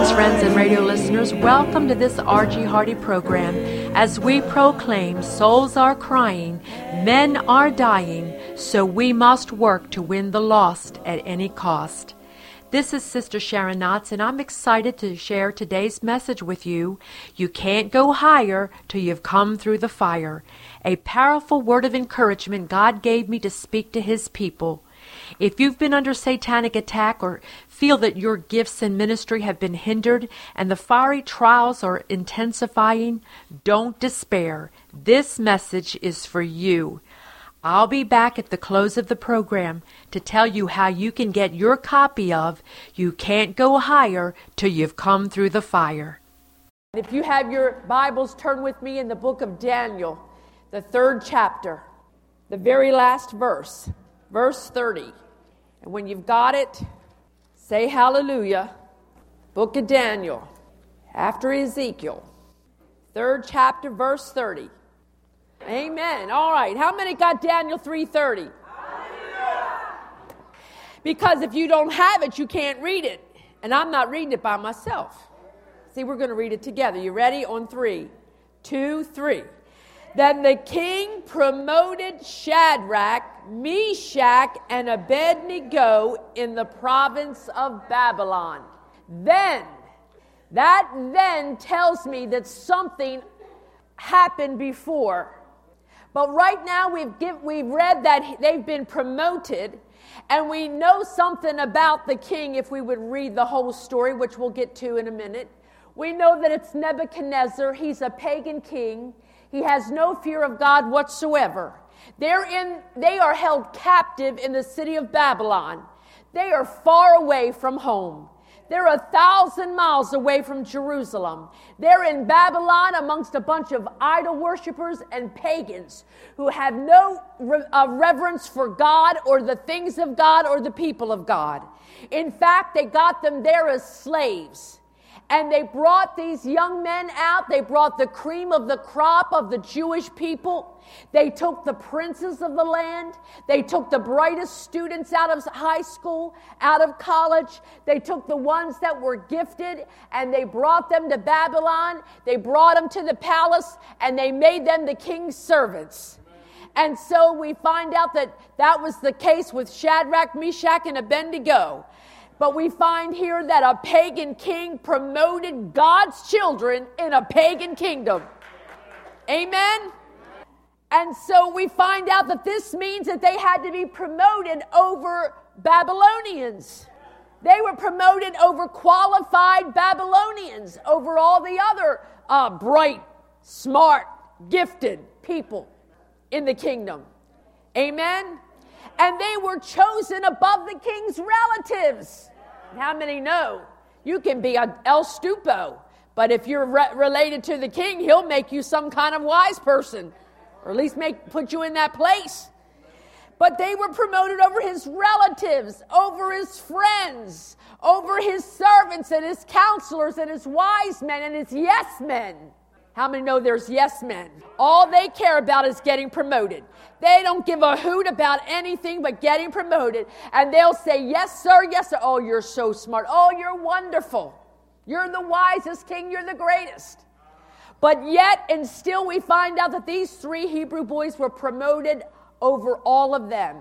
Greetings, friends and radio listeners. Welcome to this R.G. Hardy program. As we proclaim, souls are crying, men are dying, so we must work to win the lost at any cost. This is Sister Sharon Knotts, and I'm excited to share today's message with you. You can't go higher till you've come through the fire. A powerful word of encouragement God gave me to speak to His people. If you've been under satanic attack or feel that your gifts and ministry have been hindered and the fiery trials are intensifying, don't despair. This message is for you. I'll be back at the close of the program to tell you how you can get your copy of You Can't Go Higher Till You've Come Through the Fire. If you have your Bibles, turn with me in the book of Daniel, the 3rd chapter, the very last verse. Verse 30. And when you've got it, say hallelujah. Book of Daniel, after Ezekiel, 3rd chapter, verse 30. Amen. All right. How many got Daniel 3:30? Because if you don't have it, you can't read it. And I'm not reading it by myself. See, we're going to read it together. You ready? On 3, 2, 3. Then the king promoted Shadrach, Meshach, and Abednego in the province of Babylon. That then tells me that something happened before. But right now we've read that they've been promoted, and we know something about the king if we would read the whole story, which we'll get to in a minute. We know that it's Nebuchadnezzar. He's a pagan king. He has no fear of God whatsoever. They are held captive in the city of Babylon. They are far away from home. They're 1,000 miles away from Jerusalem. They're in Babylon amongst a bunch of idol worshipers and pagans who have no reverence for God or the things of God or the people of God. In fact, they got them there as slaves. And they brought these young men out. They brought the cream of the crop of the Jewish people. They took the princes of the land. They took the brightest students out of high school, out of college. They took the ones that were gifted, and they brought them to Babylon. They brought them to the palace, and they made them the king's servants. And so we find out that was the case with Shadrach, Meshach, and Abednego. But we find here that a pagan king promoted God's children in a pagan kingdom. Amen? And so we find out that this means that they had to be promoted over Babylonians. They were promoted over qualified Babylonians, over all the other bright, smart, gifted people in the kingdom. Amen? And they were chosen above the king's relatives. How many know? You can be a El Stupo, but if you're related to the king, he'll make you some kind of wise person, or at least put you in that place. But they were promoted over his relatives, over his friends, over his servants and his counselors and his wise men and his yes men. How many know there's yes men? All they care about is getting promoted. They don't give a hoot about anything but getting promoted. And they'll say, yes, sir, yes, sir. Oh, you're so smart. Oh, you're wonderful. You're the wisest king. You're the greatest. But yet, and still we find out that these 3 Hebrew boys were promoted over all of them.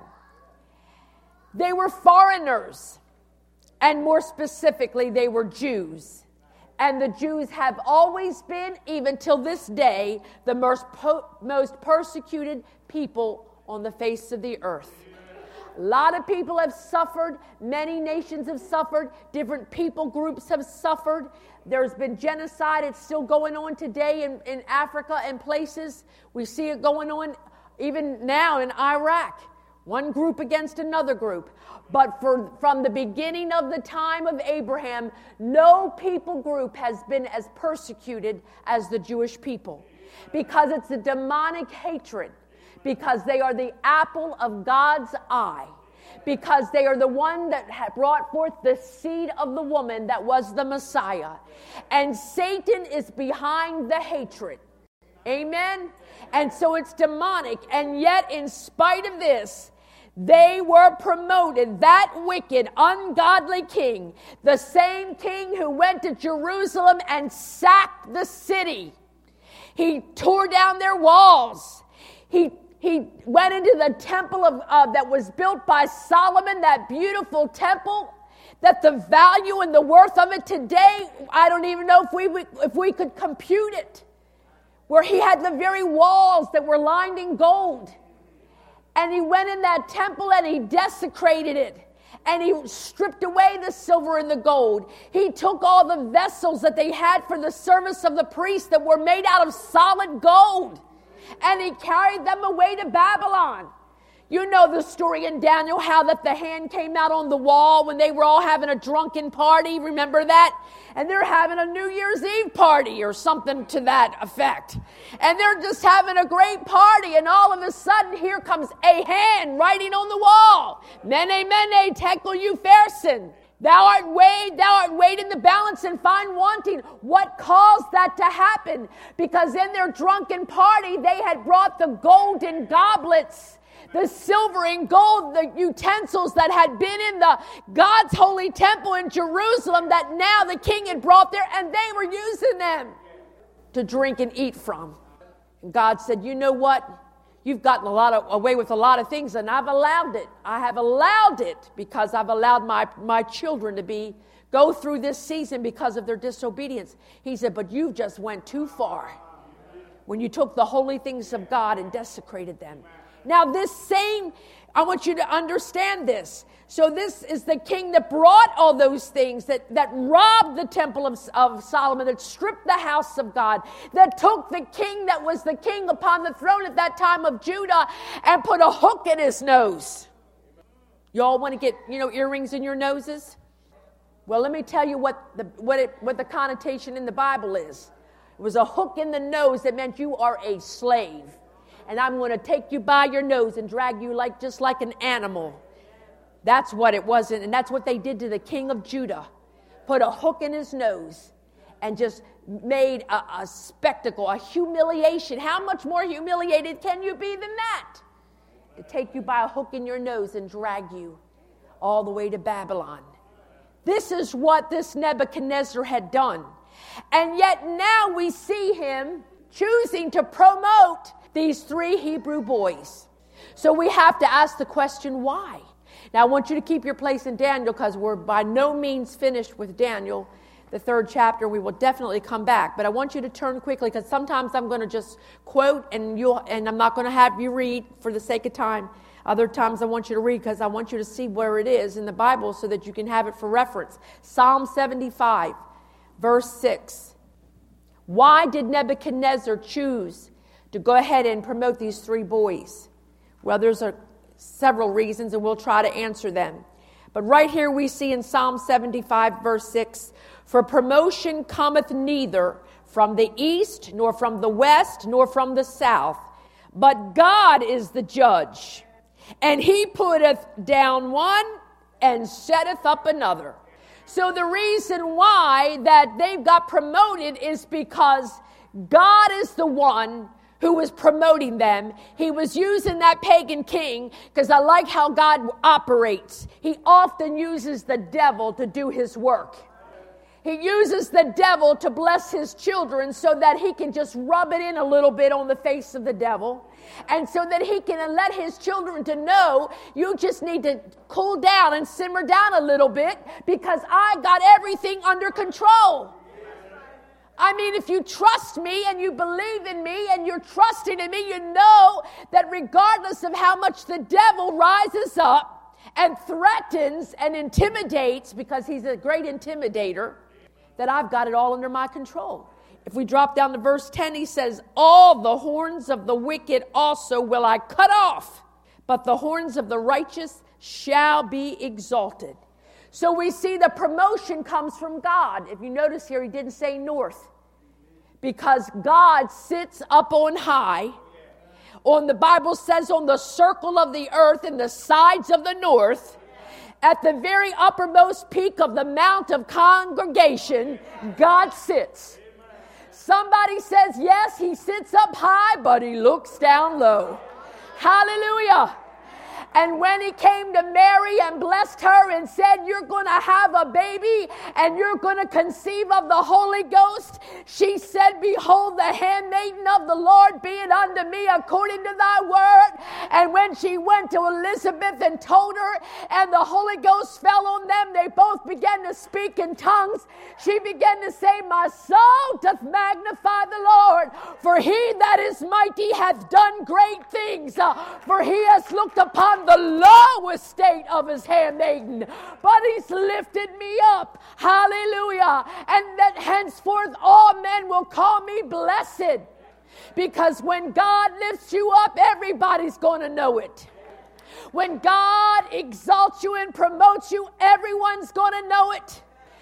They were foreigners. And more specifically, they were Jews. And the Jews have always been, even till this day, the most persecuted people on the face of the earth. A lot of people have suffered. Many nations have suffered. Different people groups have suffered. There's been genocide. It's still going on today in Africa and places. We see it going on even now in Iraq. One group against another group. But from the beginning of the time of Abraham, no people group has been as persecuted as the Jewish people. Because it's a demonic hatred. Because they are the apple of God's eye. Because they are the one that had brought forth the seed of the woman that was the Messiah. And Satan is behind the hatred. Amen? And so it's demonic. And yet, in spite of this, They were promoted. That wicked, ungodly king, the same king who went to Jerusalem and sacked the city. He tore down their walls. He went into the temple that was built by Solomon, that beautiful temple, that the value and the worth of it today, I don't even know if we could compute it, where he had the very walls that were lined in gold. And he went in that temple and he desecrated it. And he stripped away the silver and the gold. He took all the vessels that they had for the service of the priests that were made out of solid gold. And he carried them away to Babylon. You know the story in Daniel, how that the hand came out on the wall when they were all having a drunken party. Remember that? And they're having a New Year's Eve party or something to that effect. And they're just having a great party. And all of a sudden, here comes a hand writing on the wall. Mene, mene, tekel upharsin. Thou art weighed in the balance and find wanting. What caused that to happen? Because in their drunken party, they had brought the golden goblets, the silver and gold, the utensils that had been in the God's holy temple in Jerusalem that now the king had brought there, and they were using them to drink and eat from. And God said, you know what? You've gotten away with a lot of things, and I've allowed it. I have allowed it because I've allowed my children to go through this season because of their disobedience. He said, but you just went too far when you took the holy things of God and desecrated them. Now I want you to understand this. So this is the king that brought all those things, that robbed the temple of Solomon, that stripped the house of God, that took the king that was the king upon the throne at that time of Judah and put a hook in his nose. Y'all want to get, earrings in your noses? Well, let me tell you what the connotation in the Bible is. It was a hook in the nose that meant you are a slave. And I'm going to take you by your nose and drag you just like an animal. That's what it was. And that's what they did to the king of Judah. Put a hook in his nose and just made a spectacle, a humiliation. How much more humiliated can you be than that? To take you by a hook in your nose and drag you all the way to Babylon. This is what this Nebuchadnezzar had done. And yet now we see him choosing to promote these 3 Hebrew boys. So we have to ask the question, why? Now I want you to keep your place in Daniel because we're by no means finished with Daniel, the 3rd chapter. We will definitely come back. But I want you to turn quickly because sometimes I'm going to just quote and I'm not going to have you read for the sake of time. Other times I want you to read because I want you to see where it is in the Bible so that you can have it for reference. Psalm 75, verse 6. Why did Nebuchadnezzar choose to go ahead and promote these 3 boys? Well, there's several reasons, and we'll try to answer them. But right here we see in Psalm 75, verse 6, for promotion cometh neither from the east, nor from the west, nor from the south, but God is the judge, and he putteth down one and setteth up another. So the reason why that they've got promoted is because God is the one who was promoting them. He was using that pagan king because I like how God operates. He often uses the devil to do his work. He uses the devil to bless his children so that he can just rub it in a little bit on the face of the devil. And so that he can let his children to know, you just need to cool down and simmer down a little bit because I got everything under control. I mean, if you trust me and you believe in me and you're trusting in me, you know that regardless of how much the devil rises up and threatens and intimidates, because he's a great intimidator, that I've got it all under my control. If we drop down to verse 10, he says, all the horns of the wicked also will I cut off, but the horns of the righteous shall be exalted. So we see the promotion comes from God. If you notice here, he didn't say north, because God sits up on high. The Bible says on the circle of the earth and the sides of the north, at the very uppermost peak of the Mount of Congregation, God sits. Somebody says, yes, he sits up high, but he looks down low. Hallelujah. And when he came to Mary and blessed her and said, you're going to have a baby and you're going to conceive of the Holy Ghost, she said, behold, the handmaiden of the Lord, be it unto me according to thy word. And when she went to Elizabeth and told her, and the Holy Ghost fell on them, they both began to speak in tongues. She began to say, my soul doth magnify the Lord, for he that is mighty hath done great things. For he has looked upon the low estate of his handmaiden, but he's lifted me up. Hallelujah. And that henceforth all men will call me blessed. Because when God lifts you up, everybody's going to know it. When God exalts you and promotes you, everyone's going to know it.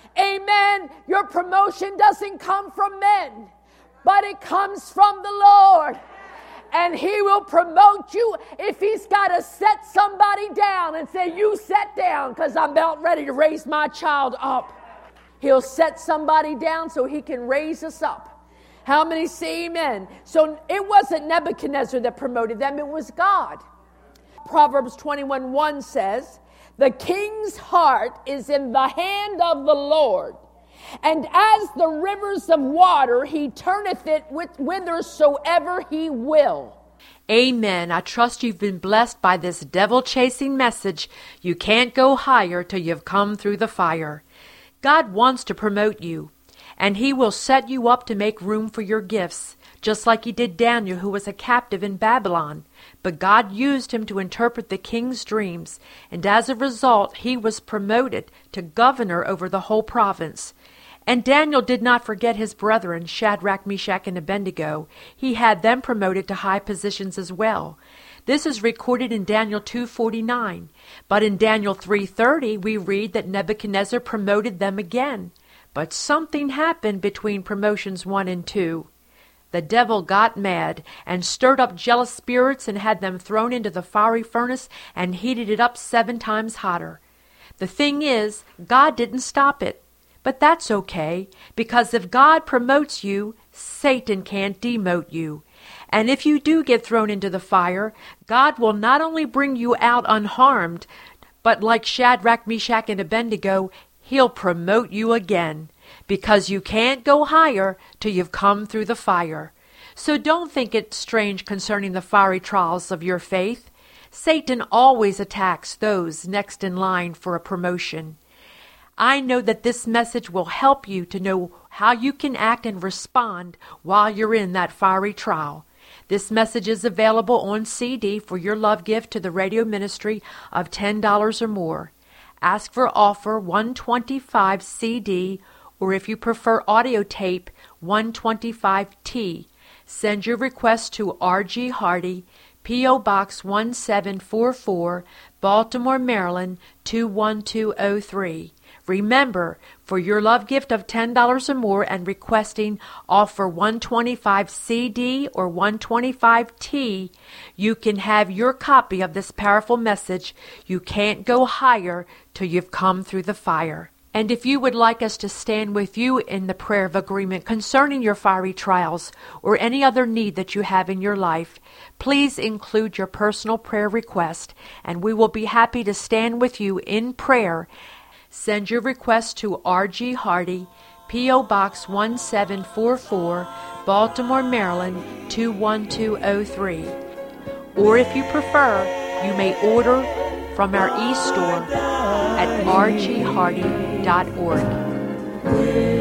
Amen. Your promotion doesn't come from men, but it comes from the Lord. And he will promote you if he's got to set somebody down and say, you sit down because I'm about ready to raise my child up. He'll set somebody down so he can raise us up. How many say amen? So it wasn't Nebuchadnezzar that promoted them, it was God. Proverbs 21:1 says, the king's heart is in the hand of the Lord, and as the rivers of water, he turneth it whithersoever he will. Amen. I trust you've been blessed by this devil-chasing message. You can't go higher till you've come through the fire. God wants to promote you, and he will set you up to make room for your gifts, just like he did Daniel, who was a captive in Babylon. But God used him to interpret the king's dreams, and as a result, he was promoted to governor over the whole province. And Daniel did not forget his brethren, Shadrach, Meshach, and Abednego. He had them promoted to high positions as well. This is recorded in Daniel 2:49. But in Daniel 3:30, we read that Nebuchadnezzar promoted them again. But something happened between promotions 1 and 2. The devil got mad and stirred up jealous spirits and had them thrown into the fiery furnace and heated it up 7 times hotter. The thing is, God didn't stop it. But that's okay, because if God promotes you, Satan can't demote you. And if you do get thrown into the fire, God will not only bring you out unharmed, but like Shadrach, Meshach, and Abednego, he'll promote you again, because you can't go higher till you've come through the fire. So don't think it strange concerning the fiery trials of your faith. Satan always attacks those next in line for a promotion. I know that this message will help you to know how you can act and respond while you're in that fiery trial. This message is available on CD for your love gift to the radio ministry of $10 or more. Ask for offer 125 CD, or if you prefer audio tape, 125T. Send your request to R.G. Hardy, P.O. Box 1744, Baltimore, Maryland 21203. Remember, for your love gift of $10 or more and requesting offer 125 CD or 125T, you can have your copy of this powerful message, You Can't Go Higher Till You've Come Through the Fire. And if you would like us to stand with you in the prayer of agreement concerning your fiery trials or any other need that you have in your life, please include your personal prayer request, and we will be happy to stand with you in prayer. Send your request to R.G. Hardy, P.O. Box 1744, Baltimore, Maryland 21203. Or if you prefer, you may order from our e-store at rghardy.org.